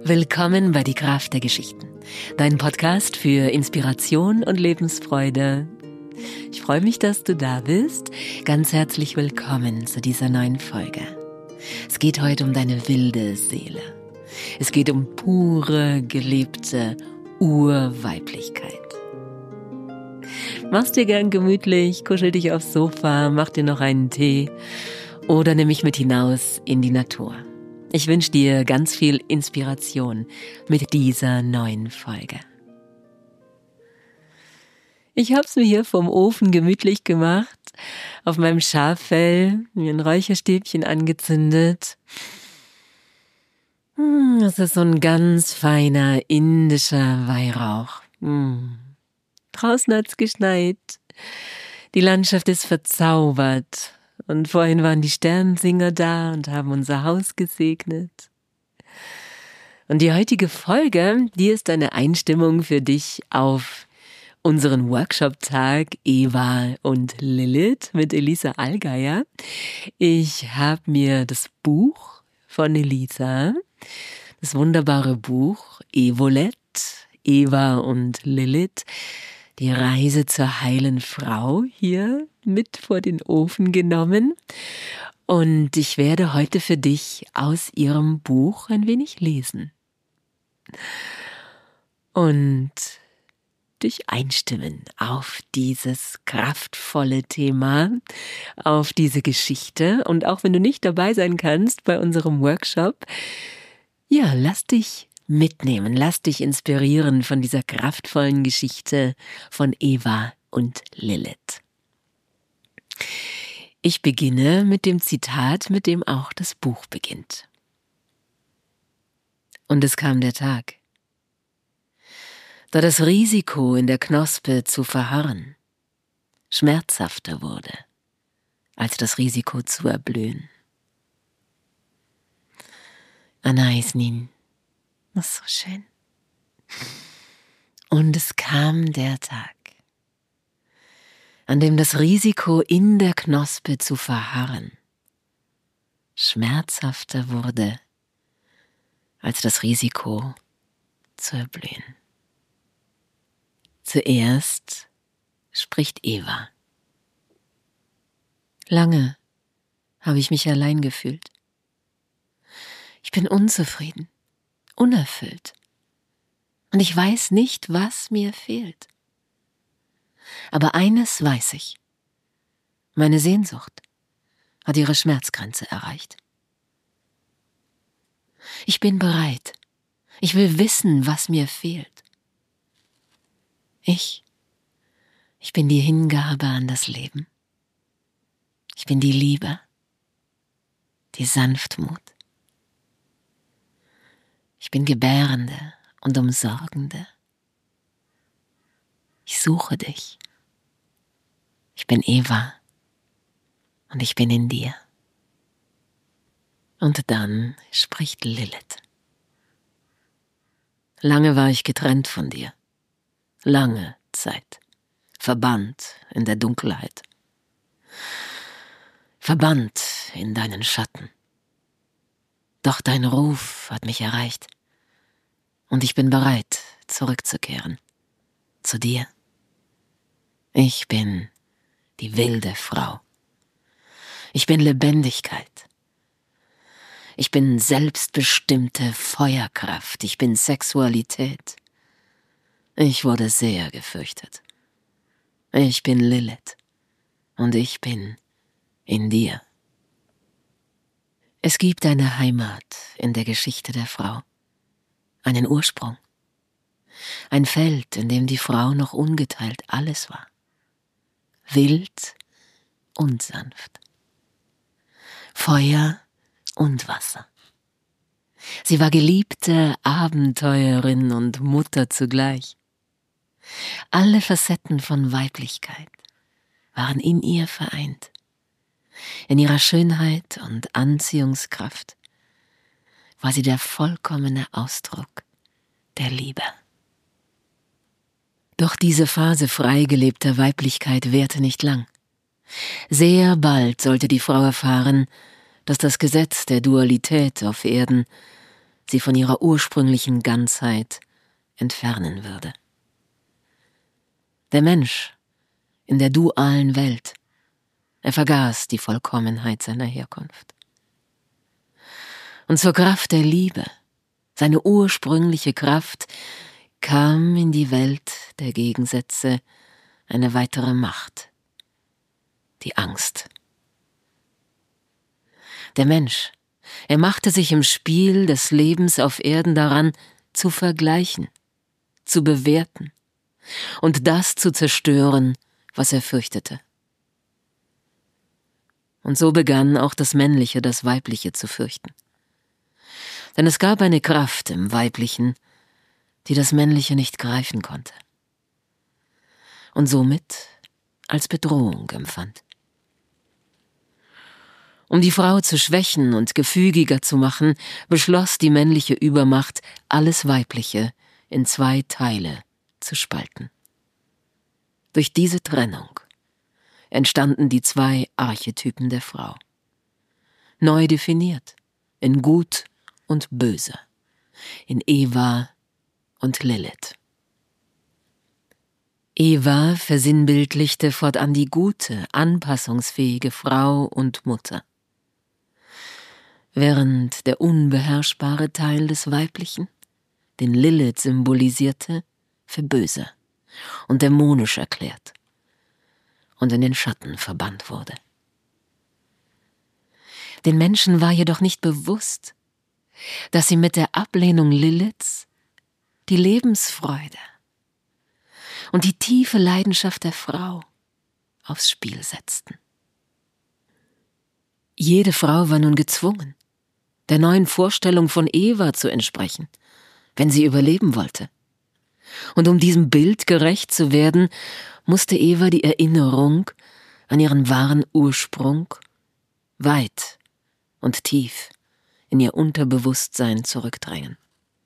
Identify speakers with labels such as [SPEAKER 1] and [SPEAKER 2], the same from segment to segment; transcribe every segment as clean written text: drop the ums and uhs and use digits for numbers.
[SPEAKER 1] Willkommen bei Die Kraft der Geschichten, dein Podcast für Inspiration und Lebensfreude. Ich freue mich, dass du da bist. Ganz herzlich willkommen zu dieser neuen Folge. Es geht heute um deine wilde Seele. Es geht um pure, gelebte Urweiblichkeit. Mach's dir gern gemütlich, kuschel dich aufs Sofa, mach dir noch einen Tee oder nimm mich mit hinaus in die Natur. Ich wünsche dir ganz viel Inspiration mit dieser neuen Folge. Ich habe es mir hier vom Ofen gemütlich gemacht, auf meinem Schaffell, mir ein Räucherstäbchen angezündet. Das ist so ein ganz feiner indischer Weihrauch. Draußen hat's geschneit, die Landschaft ist verzaubert. Und vorhin waren die Sternsinger da und haben unser Haus gesegnet. Und die heutige Folge, die ist eine Einstimmung für dich auf unseren Workshop-Tag Eva und Lilith mit Elisa Allgeier. Ich habe mir das Buch von Elisa, das wunderbare Buch Evolett, Eva und Lilith, die Reise zur heilen Frau, hier mit vor den Ofen genommen. Und ich werde heute für dich aus ihrem Buch ein wenig lesen. Und dich einstimmen auf dieses kraftvolle Thema, auf diese Geschichte. Und auch wenn du nicht dabei sein kannst bei unserem Workshop, ja, lass dich mitnehmen, lass dich inspirieren von dieser kraftvollen Geschichte von Eva und Lilith. Ich beginne mit dem Zitat, mit dem auch das Buch beginnt. Und es kam der Tag, da das Risiko in der Knospe zu verharren schmerzhafter wurde, als das Risiko zu erblühen. Anaisnin. Das ist so schön. Und es kam der Tag, an dem das Risiko in der Knospe zu verharren schmerzhafter wurde, als das Risiko zu erblühen. Zuerst spricht Eva. Lange habe ich mich allein gefühlt. Ich bin unzufrieden, unerfüllt. Und ich weiß nicht, was mir fehlt. Aber eines weiß ich. Meine Sehnsucht hat ihre Schmerzgrenze erreicht. Ich bin bereit. Ich will wissen, was mir fehlt. Ich bin die Hingabe an das Leben. Ich bin die Liebe, die Sanftmut. Ich bin Gebärende und Umsorgende. Ich suche dich. Ich bin Eva und ich bin in dir. Und dann spricht Lilith. Lange war ich getrennt von dir. Lange Zeit. Verbannt in der Dunkelheit. Verbannt in deinen Schatten. Doch dein Ruf hat mich erreicht. Und ich bin bereit, zurückzukehren. Zu dir. Ich bin die wilde Frau. Ich bin Lebendigkeit. Ich bin selbstbestimmte Feuerkraft. Ich bin Sexualität. Ich wurde sehr gefürchtet. Ich bin Lilith. Und ich bin in dir. Es gibt eine Heimat in der Geschichte der Frau. Einen Ursprung. Ein Feld, in dem die Frau noch ungeteilt alles war. Wild und sanft. Feuer und Wasser. Sie war geliebte Abenteurerin und Mutter zugleich. Alle Facetten von Weiblichkeit waren in ihr vereint. In ihrer Schönheit und Anziehungskraft war sie der vollkommene Ausdruck der Liebe. Doch diese Phase frei gelebter Weiblichkeit währte nicht lang. Sehr bald sollte die Frau erfahren, dass das Gesetz der Dualität auf Erden sie von ihrer ursprünglichen Ganzheit entfernen würde. Der Mensch in der dualen Welt, er vergaß die Vollkommenheit seiner Herkunft. Und zur Kraft der Liebe, seine ursprüngliche Kraft, kam in die Welt der Gegensätze eine weitere Macht, die Angst. Der Mensch, er machte sich im Spiel des Lebens auf Erden daran, zu vergleichen, zu bewerten und das zu zerstören, was er fürchtete. Und so begann auch das Männliche das Weibliche zu fürchten. Denn es gab eine Kraft im Weiblichen, die das Männliche nicht greifen konnte und somit als Bedrohung empfand. Um die Frau zu schwächen und gefügiger zu machen, beschloss die männliche Übermacht, alles Weibliche in 2 Teile zu spalten. Durch diese Trennung entstanden die 2 Archetypen der Frau. Neu definiert in Gut und Böse, in Eva und Lilith. Eva versinnbildlichte fortan die gute, anpassungsfähige Frau und Mutter, während der unbeherrschbare Teil des Weiblichen, den Lilith symbolisierte, für böse und dämonisch erklärt und in den Schatten verbannt wurde. Den Menschen war jedoch nicht bewusst, dass sie mit der Ablehnung Liliths die Lebensfreude und die tiefe Leidenschaft der Frau aufs Spiel setzten. Jede Frau war nun gezwungen, der neuen Vorstellung von Eva zu entsprechen, wenn sie überleben wollte. Und um diesem Bild gerecht zu werden, musste Eva die Erinnerung an ihren wahren Ursprung weit und tief in ihr Unterbewusstsein zurückdrängen.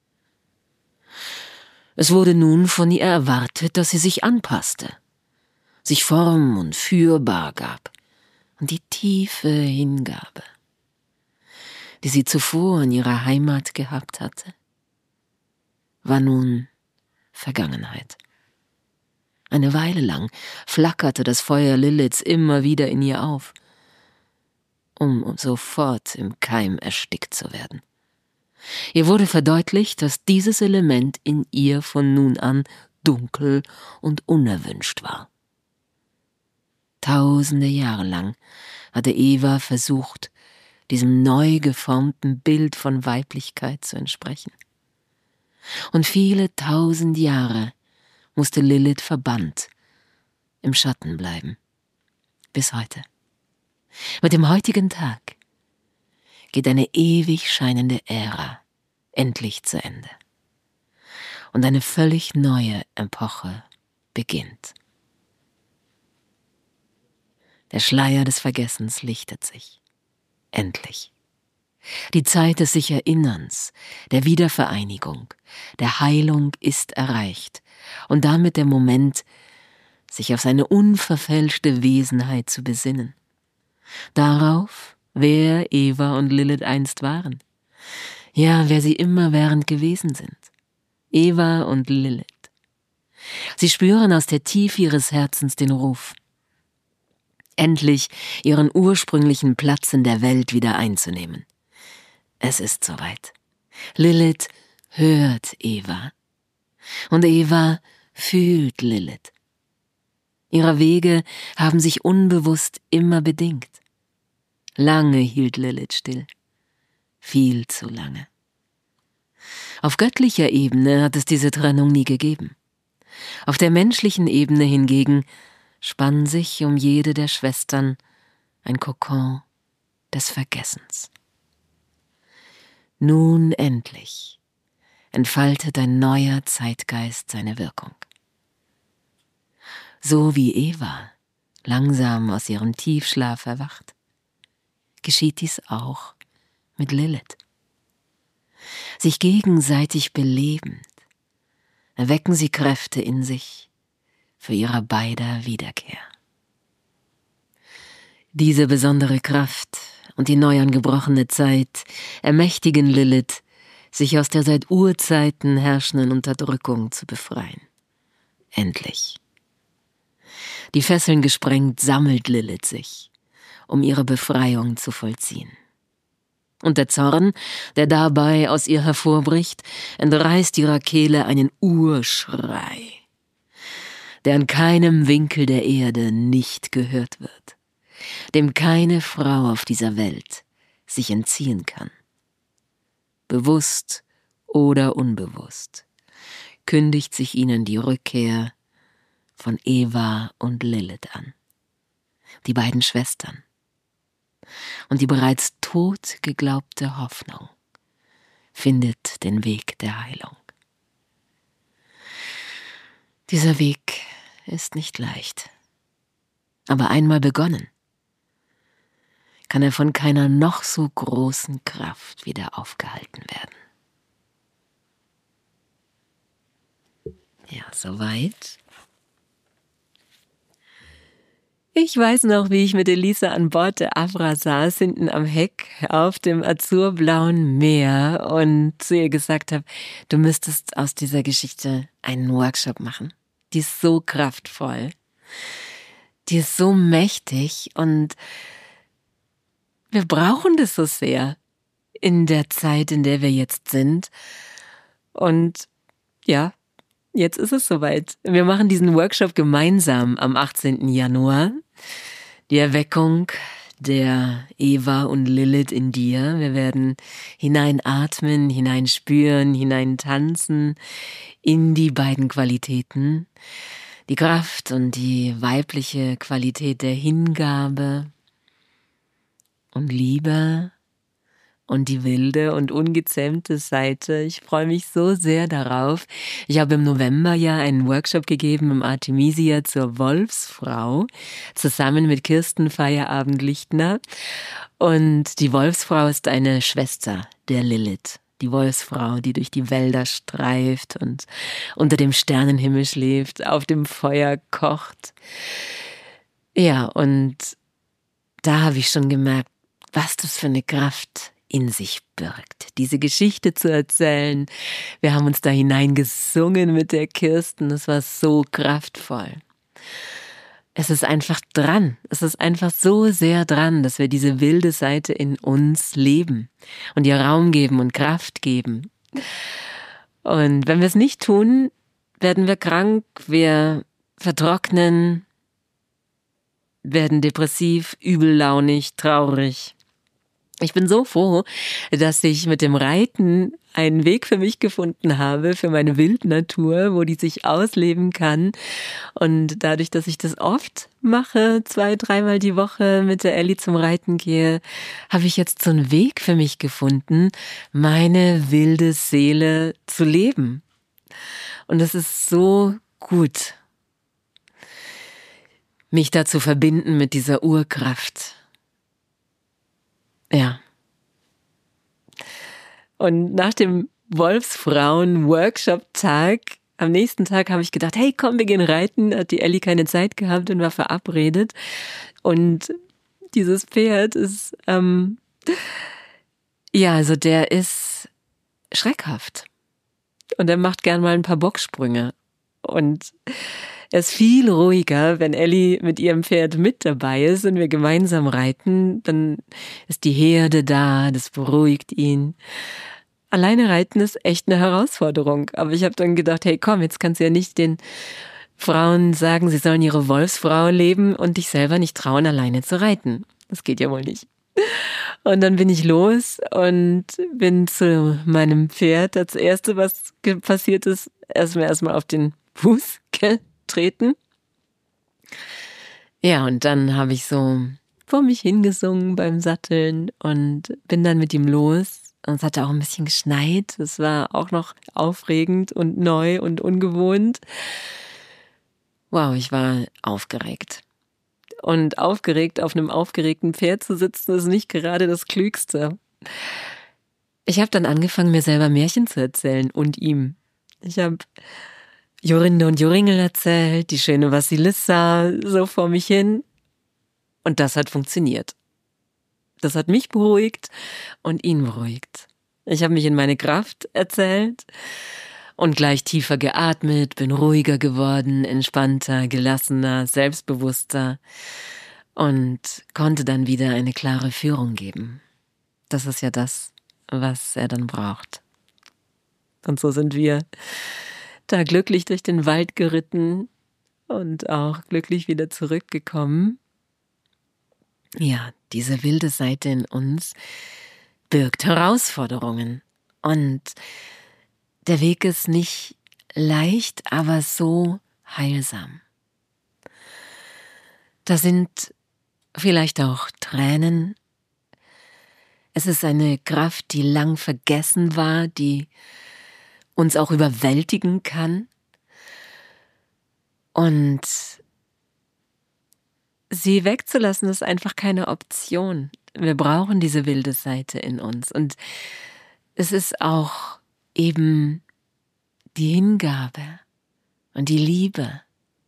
[SPEAKER 1] Es wurde nun von ihr erwartet, dass sie sich anpasste, sich form- und führbar gab und die tiefe Hingabe, die sie zuvor in ihrer Heimat gehabt hatte, war nun Vergangenheit. Eine Weile lang flackerte das Feuer Liliths immer wieder in ihr auf, um sofort im Keim erstickt zu werden. Ihr wurde verdeutlicht, dass dieses Element in ihr von nun an dunkel und unerwünscht war. Tausende Jahre lang hatte Eva versucht, diesem neu geformten Bild von Weiblichkeit zu entsprechen. Und viele 1000 Jahre musste Lilith verbannt, im Schatten bleiben. Bis heute. Mit dem heutigen Tag geht eine ewig scheinende Ära endlich zu Ende. Und eine völlig neue Epoche beginnt. Der Schleier des Vergessens lichtet sich. Endlich. Die Zeit des sich Erinnerns, der Wiedervereinigung, der Heilung ist erreicht und damit der Moment, sich auf seine unverfälschte Wesenheit zu besinnen. Darauf, wer Eva und Lilith einst waren. Ja, wer sie immerwährend gewesen sind. Eva und Lilith. Sie spüren aus der Tiefe ihres Herzens den Ruf, endlich ihren ursprünglichen Platz in der Welt wieder einzunehmen. Es ist soweit. Lilith hört Eva und Eva fühlt Lilith. Ihre Wege haben sich unbewusst immer bedingt. Lange hielt Lilith still. Viel zu lange. Auf göttlicher Ebene hat es diese Trennung nie gegeben. Auf der menschlichen Ebene hingegen spann sich um jede der Schwestern ein Kokon des Vergessens. Nun endlich entfaltet ein neuer Zeitgeist seine Wirkung. So wie Eva langsam aus ihrem Tiefschlaf erwacht, geschieht dies auch mit Lilith. Sich gegenseitig belebend erwecken sie Kräfte in sich für ihrer beider Wiederkehr. Diese besondere Kraft und die neu angebrochene Zeit ermächtigen Lilith, sich aus der seit Urzeiten herrschenden Unterdrückung zu befreien. Endlich. Die Fesseln gesprengt, sammelt Lilith sich, um ihre Befreiung zu vollziehen. Und der Zorn, der dabei aus ihr hervorbricht, entreißt ihrer Kehle einen Urschrei, der an keinem Winkel der Erde nicht gehört wird, dem keine Frau auf dieser Welt sich entziehen kann. Bewusst oder unbewusst kündigt sich ihnen die Rückkehr von Eva und Lilith an, die beiden Schwestern, und die bereits tot geglaubte Hoffnung findet den Weg der Heilung. Dieser Weg ist nicht leicht, aber einmal begonnen, kann er von keiner noch so großen Kraft wieder aufgehalten werden. Ja, soweit. Ich weiß noch, wie ich mit Elisa an Bord der Avra saß, hinten am Heck auf dem azurblauen Meer und zu ihr gesagt habe, du müsstest aus dieser Geschichte einen Workshop machen. Die ist so kraftvoll, die ist so mächtig und wir brauchen das so sehr in der Zeit, in der wir jetzt sind. Und ja, jetzt ist es soweit. Wir machen diesen Workshop gemeinsam am 18. Januar. Die Erweckung der Eva und Lilith in dir. Wir werden hineinatmen, hineinspüren, hineintanzen in die beiden Qualitäten. Die Kraft und die weibliche Qualität der Hingabe und Liebe und die wilde und ungezähmte Seite. Ich freue mich so sehr darauf. Ich habe im November ja einen Workshop gegeben im Artemisia zur Wolfsfrau, zusammen mit Kirsten Feierabend-Lichtner. Und die Wolfsfrau ist eine Schwester der Lilith. Die Wolfsfrau, die durch die Wälder streift und unter dem Sternenhimmel schläft, auf dem Feuer kocht. Ja, und da habe ich schon gemerkt, was das für eine Kraft in sich birgt, diese Geschichte zu erzählen. Wir haben uns da hineingesungen mit der Kirsten, es war so kraftvoll. Es ist einfach dran, es ist einfach so sehr dran, dass wir diese wilde Seite in uns leben und ihr Raum geben und Kraft geben. Und wenn wir es nicht tun, werden wir krank, wir vertrocknen, werden depressiv, übellaunig, traurig. Ich bin so froh, dass ich mit dem Reiten einen Weg für mich gefunden habe, für meine Wildnatur, wo die sich ausleben kann. Und dadurch, dass ich das oft mache, 2-3 Mal die Woche mit der Elli zum Reiten gehe, habe ich jetzt so einen Weg für mich gefunden, meine wilde Seele zu leben. Und es ist so gut, mich da zu verbinden mit dieser Urkraft. Ja. Und nach dem Wolfsfrauen-Workshop-Tag, am nächsten Tag habe ich gedacht, hey, komm, wir gehen reiten. Hat die Elli keine Zeit gehabt und war verabredet. Und dieses Pferd ist, also der ist schreckhaft. Und er macht gern mal ein paar Bocksprünge. Und er ist viel ruhiger, wenn Elli mit ihrem Pferd mit dabei ist und wir gemeinsam reiten, dann ist die Herde da, das beruhigt ihn. Alleine reiten ist echt eine Herausforderung, aber ich habe dann gedacht, hey komm, jetzt kannst du ja nicht den Frauen sagen, sie sollen ihre Wolfsfrau leben und dich selber nicht trauen, alleine zu reiten. Das geht ja wohl nicht. Und dann bin ich los und bin zu meinem Pferd. Das Erste, was passiert ist, erstmal auf den Fuß getreten. Ja, und dann habe ich so vor mich hingesungen beim Satteln und bin dann mit ihm los. Und es hatte auch ein bisschen geschneit. Es war auch noch aufregend und neu und ungewohnt. Wow, ich war aufgeregt. Und aufgeregt auf einem aufgeregten Pferd zu sitzen, ist nicht gerade das Klügste. Ich habe dann angefangen, mir selber Märchen zu erzählen und ihm. Ich habe Jorinde und Joringel erzählt, die schöne Vasilissa, so vor mich hin. Und das hat funktioniert. Das hat mich beruhigt und ihn beruhigt. Ich habe mich in meine Kraft erzählt und gleich tiefer geatmet, bin ruhiger geworden, entspannter, gelassener, selbstbewusster und konnte dann wieder eine klare Führung geben. Das ist ja das, was er dann braucht. Und so sind wir da glücklich durch den Wald geritten und auch glücklich wieder zurückgekommen. Ja, diese wilde Seite in uns birgt Herausforderungen. Und der Weg ist nicht leicht, aber so heilsam. Da sind vielleicht auch Tränen. Es ist eine Kraft, die lang vergessen war, die uns auch überwältigen kann. Und sie wegzulassen ist einfach keine Option. Wir brauchen diese wilde Seite in uns. Und es ist auch eben die Hingabe und die Liebe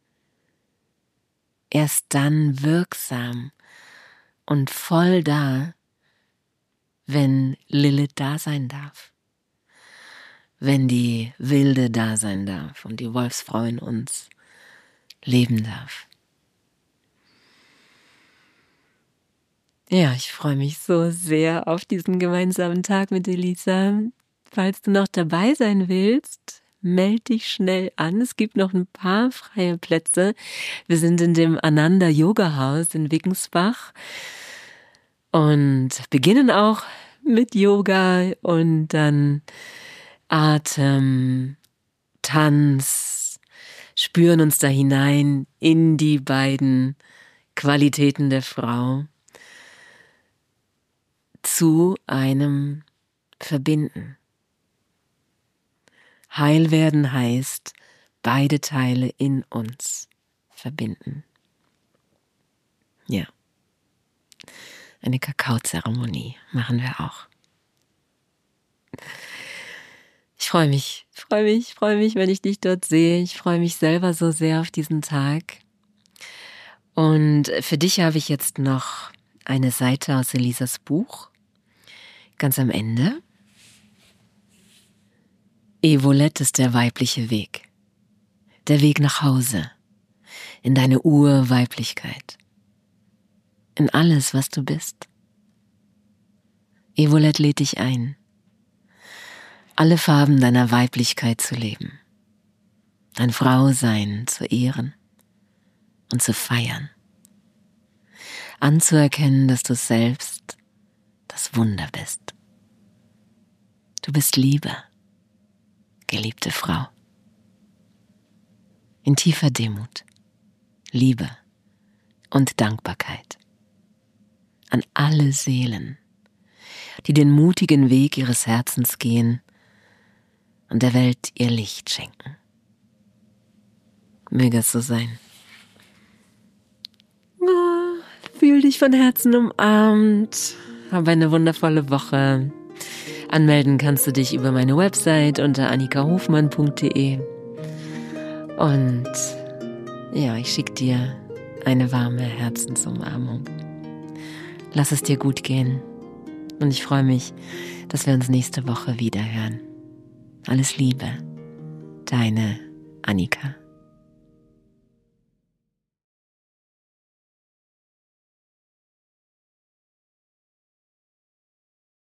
[SPEAKER 1] erst dann wirksam und voll da, wenn Lilith da sein darf. Wenn die Wilde da sein darf und die Wolfsfrau in uns leben darf. Ja, ich freue mich so sehr auf diesen gemeinsamen Tag mit Elisa. Falls du noch dabei sein willst, melde dich schnell an. Es gibt noch ein paar freie Plätze. Wir sind in dem Ananda Yoga Haus in Wickensbach und beginnen auch mit Yoga und dann Atem, Tanz, spüren uns da hinein in die beiden Qualitäten der Frau zu einem Verbinden. Heil werden heißt, beide Teile in uns verbinden. Ja. Eine Kakaozeremonie machen wir auch. Ich freue mich, wenn ich dich dort sehe. Ich freue mich selber so sehr auf diesen Tag. Und für dich habe ich jetzt noch eine Seite aus Elisas Buch. Ganz am Ende. Evolette ist der weibliche Weg. Der Weg nach Hause. In deine Urweiblichkeit. In alles, was du bist. Evolette lädt dich ein, alle Farben deiner Weiblichkeit zu leben, dein Frausein zu ehren und zu feiern, anzuerkennen, dass du selbst das Wunder bist. Du bist Liebe, geliebte Frau. In tiefer Demut, Liebe und Dankbarkeit an alle Seelen, die den mutigen Weg ihres Herzens gehen und der Welt ihr Licht schenken. Möge es so sein. Fühl dich von Herzen umarmt. Hab eine wundervolle Woche. Anmelden kannst du dich über meine Website unter annikahofmann.de. Und ja, ich schicke dir eine warme Herzensumarmung. Lass es dir gut gehen. Und ich freue mich, dass wir uns nächste Woche wieder hören. Alles Liebe, deine Annika.